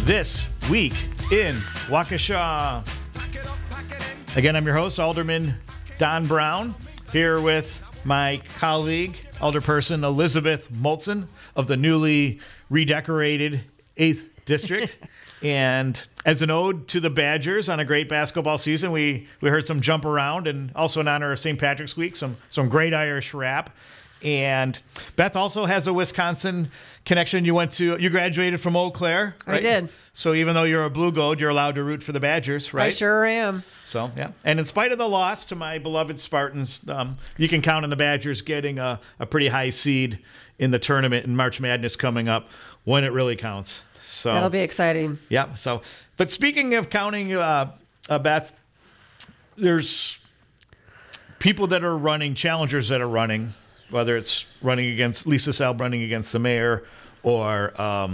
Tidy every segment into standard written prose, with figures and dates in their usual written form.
This Week in Waukesha. Again, I'm your host, Alderman Don Brown, here with my colleague, Alderperson Elizabeth Moltzen of the newly redecorated 8th District. And as an ode to the Badgers on a great basketball season, we heard some jump around, and also in honor of St. Patrick's Week, some great Irish rap. And Beth also has a Wisconsin connection. You graduated from Eau Claire, right? I did. So even though you're a Blue Goat, you're allowed to root for the Badgers, right? I sure am. So, yeah. And in spite of the loss to my beloved Spartans, you can count on the Badgers getting a pretty high seed in the tournament in March Madness coming up when it really counts. So that'll be exciting. Yeah. So, but speaking of counting, Beth, there's people that are running, challengers that are running, whether it's running against Lisa Selb, running against the mayor, or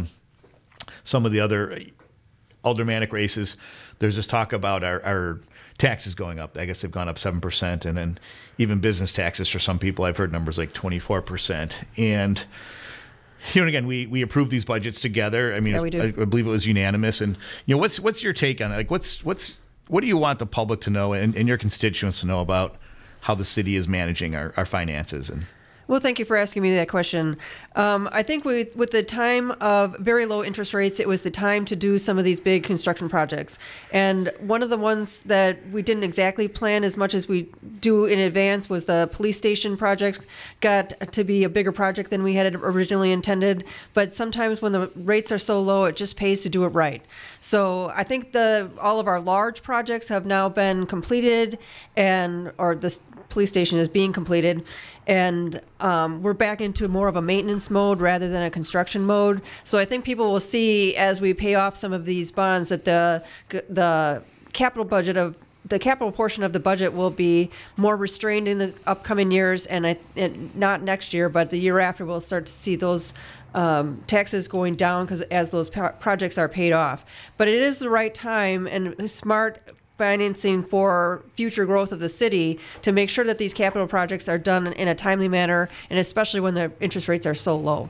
some of the other aldermanic races. There's this talk about our taxes going up. I guess they've gone up 7%, and then even business taxes for some people, I've heard numbers like 24%. And again, we approved these budgets together. I mean, yeah, we do. I believe it was unanimous. And what's your take on it? Like, what do you want the public to know and your constituents to know about how the city is managing our finances? Well, thank you for asking me that question. I think with the time of very low interest rates, it was the time to do some of these big construction projects. And one of the ones that we didn't exactly plan as much as we do in advance was the police station project. Got to be a bigger project than we had originally intended. But sometimes when the rates are so low, it just pays to do it right. So I think all of our large projects have now been completed, or the police station is being completed, and we're back into more of a maintenance mode rather than a construction mode. So I think people will see as we pay off some of these bonds that the capital portion of the budget will be more restrained in the upcoming years, and not next year, but the year after we'll start to see those taxes going down as those projects are paid off. But it is the right time and smart financing for future growth of the city to make sure that these capital projects are done in a timely manner, and especially when the interest rates are so low.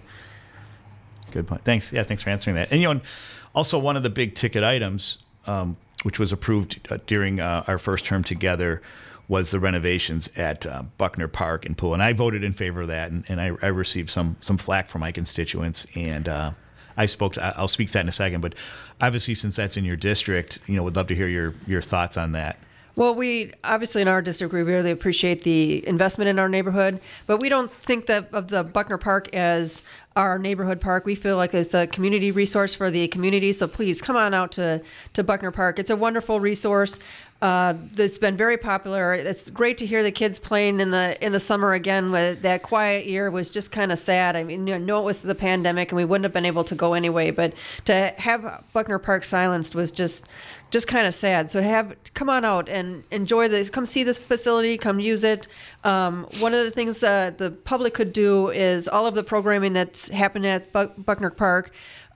Good point. Thanks. Yeah, thanks for answering that. And also one of the big ticket items, which was approved during our first term together, was the renovations at Buckner Park and Pool. And I voted in favor of that, and I received some flack from my constituents. And I'll speak to that in a second. But obviously, since that's in your district, would love to hear your thoughts on that. Well, we obviously in our district, we really appreciate the investment in our neighborhood, but we don't think of the Buckner Park as our neighborhood park. We feel like it's a community resource for the community. So please come on out to Buckner Park. It's a wonderful resource. That's been very popular. It's great to hear the kids playing in the summer again. With that quiet year was just kind of sad. I mean, it was the pandemic and we wouldn't have been able to go anyway, but to have Buckner Park silenced was just kind of sad. So come on out and enjoy this. Come see this facility. Come use it. One of the things the public could do is all of the programming that's happening at Buckner Park.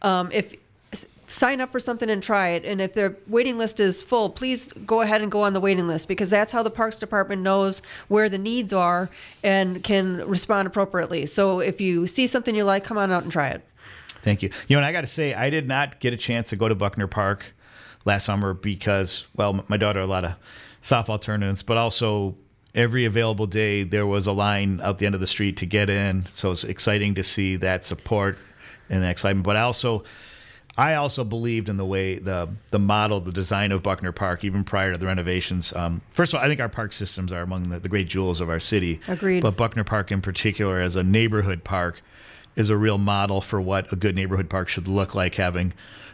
Sign up for something and try it. And if their waiting list is full, please go ahead and go on the waiting list, because that's how the Parks Department knows where the needs are and can respond appropriately. So if you see something you like, come on out and try it. Thank you. And I got to say, I did not get a chance to go to Buckner Park last summer because, my daughter had a lot of softball tournaments, but also every available day there was a line out the end of the street to get in. So it's exciting to see that support and that excitement. But I also believed in the way the model, the design of Buckner Park, even prior to the renovations. First of all, I think our park systems are among the great jewels of our city. Agreed. But Buckner Park in particular, as a neighborhood park, is a real model for what a good neighborhood park should look like, having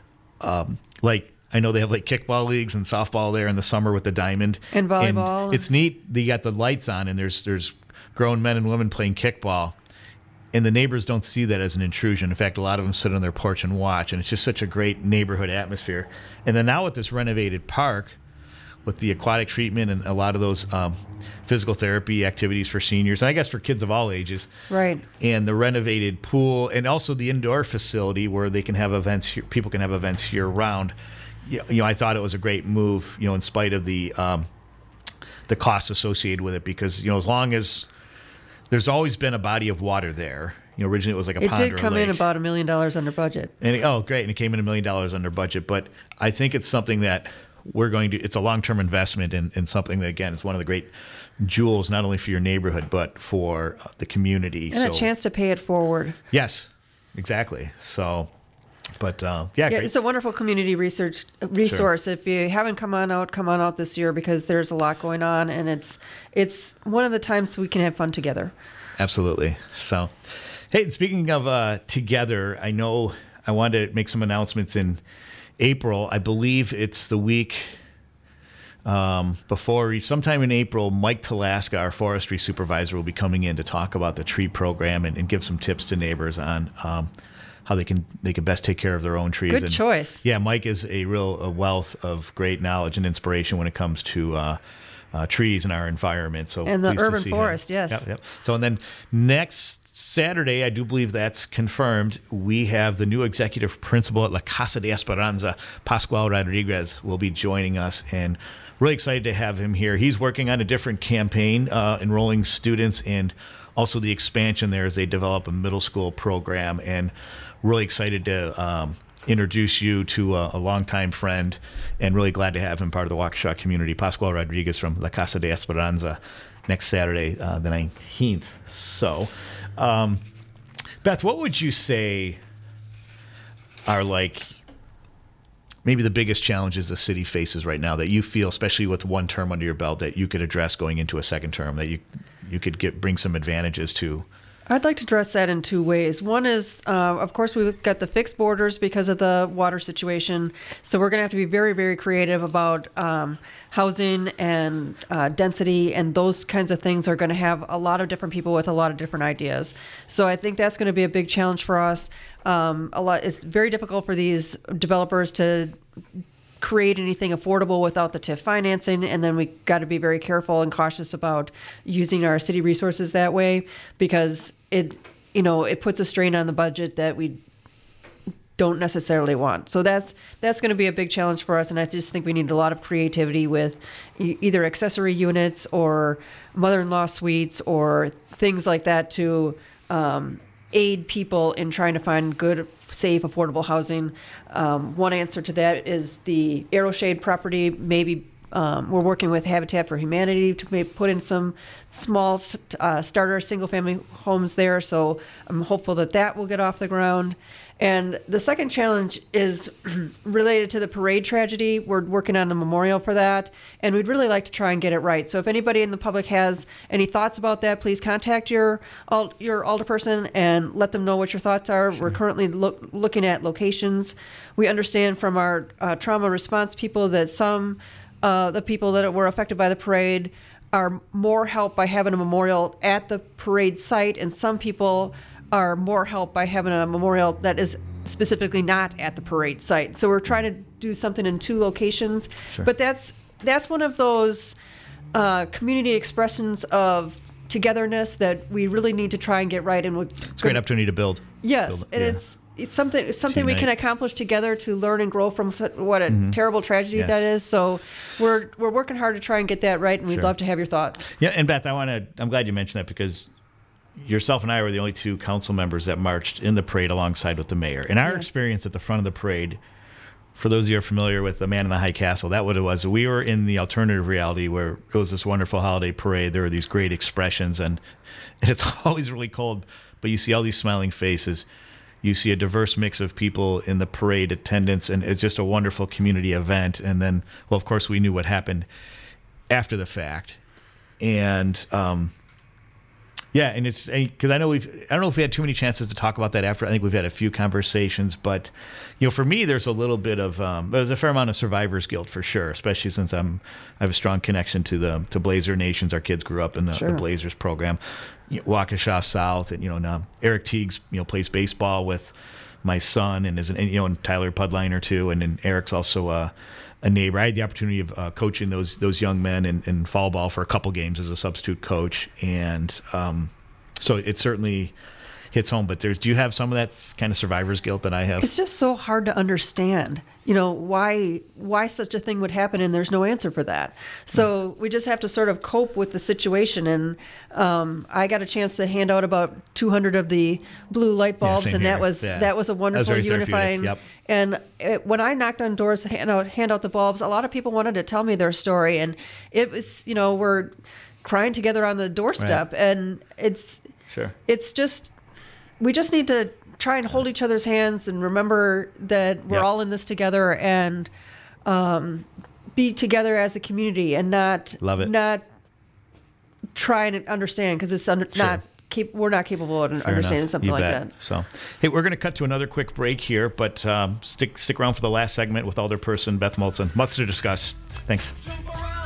I know they have kickball leagues and softball there in the summer with the diamond. And volleyball. And it's neat. They got the lights on and there's grown men and women playing kickball. And the neighbors don't see that as an intrusion. In fact, a lot of them sit on their porch and watch. And it's just such a great neighborhood atmosphere. And then now with this renovated park, with the aquatic treatment and a lot of those physical therapy activities for seniors, and I guess for kids of all ages. Right. And the renovated pool, and also the indoor facility where they can have events, people can have events year round. I thought it was a great move, in spite of the costs associated with it, because, as long as there's always been a body of water there, Originally it was like a It pond did or a come in lake. about $1 million under budget. And great. And it came in $1 million under budget. But I think it's something that it's a long-term investment in something that, again, is one of the great jewels, not only for your neighborhood, but for the community. And a chance to pay it forward. Yes, exactly. So, but great. It's a wonderful community resource. Sure. If you haven't come on out this year, because there's a lot going on, and it's one of the times we can have fun together. Absolutely. So, hey, speaking of together, I know I wanted to make some announcements in April. I believe it's the week before, sometime in April, Mike Talaska, our forestry supervisor, will be coming in to talk about the tree program and give some tips to neighbors on how they can best take care of their own trees. Good choice. Yeah, Mike is a wealth of great knowledge and inspiration when it comes to trees in our environment. So and the pleased to urban see him. forest, yes. Yep. So, and then next Saturday, I do believe that's confirmed, we have the new executive principal at La Casa de Esperanza, Pascual Rodriguez, will be joining us, and really excited to have him here. He's working on a different campaign, enrolling students, and also the expansion there as they develop a middle school program, and really excited to introduce you to a longtime friend, and really glad to have him part of the Waukesha community. Pascual Rodriguez from La Casa de Esperanza, next Saturday, the 19th. So, Beth, what would you say are maybe the biggest challenges the city faces right now that you feel, especially with one term under your belt, that you could address going into a second term, that you could bring some advantages to? I'd like to address that in two ways. One is, of course, we've got the fixed borders because of the water situation. So we're going to have to be very, very creative about housing and density, and those kinds of things are going to have a lot of different people with a lot of different ideas. So I think that's going to be a big challenge for us. It's very difficult for these developers to create anything affordable without the TIF financing, and then we got to be very careful and cautious about using our city resources that way, because it puts a strain on the budget that we don't necessarily want. So that's going to be a big challenge for us, and I just think we need a lot of creativity with either accessory units or mother-in-law suites or things like that to aid people in trying to find good, safe, affordable housing. One answer to that is the Arrowshade property. Maybe we're working with Habitat for Humanity to maybe put in some small starter single-family homes there. So I'm hopeful that will get off the ground. And the second challenge is related to the parade tragedy. We're working on a memorial for that, and we'd really like to try and get it right. So if anybody in the public has any thoughts about that, please contact your alderperson and let them know what your thoughts are. Sure. We're currently looking at locations. We understand from our trauma response people that some the people that were affected by the parade are more helped by having a memorial at the parade site, and some people are more helped by having a memorial that is specifically not at the parade site. So we're trying to do something in two locations. Sure. But that's one of those community expressions of togetherness that we really need to try and get right. And it's a great opportunity to build. Yes, and it's something we can accomplish together to learn and grow from what a terrible tragedy that is. So we're working hard to try and get that right, and we'd love to have your thoughts. Yeah, and Beth, I'm glad you mentioned that, because yourself and I were the only two council members that marched in the parade alongside with the mayor. And our experience at the front of the parade, for those of you who are familiar with the Man in the High Castle, that what it was. We were in the alternative reality where it was this wonderful holiday parade. There were these great expressions, and it's always really cold, but you see all these smiling faces. You see a diverse mix of people in the parade attendance, and it's just a wonderful community event. And then, well, of course, we knew what happened after the fact. And yeah, and it's because I don't know if we had too many chances to talk about that after. I think we've had a few conversations, but for me, there's a little bit of there's a fair amount of survivor's guilt for sure, especially since I have a strong connection to Blazer Nations. Our kids grew up in the Blazers program, Waukesha South, and now Eric Teagues pplays baseball with my son and and Tyler Pudliner too, and then Eric's also a neighbor. I had the opportunity of coaching those young men in fall ball for a couple games as a substitute coach, and so it certainly hits home. But do you have some of that kind of survivor's guilt that I have? It's just so hard to understand, why such a thing would happen, and there's no answer for that. So we just have to sort of cope with the situation. And I got a chance to hand out about 200 of the blue light bulbs, and that was a wonderful unifying. Yep. And when I knocked on doors to hand out the bulbs, a lot of people wanted to tell me their story, and it was, we're crying together on the doorstep, and it's just, we just need to try and hold each other's hands and remember that we're all in this together, and be together as a community, and not try and understand, because it's we're not capable of understanding something like that. So, hey, we're going to cut to another quick break here, but stick around for the last segment with Alderperson Beth Multzen. Much to discuss. Thanks.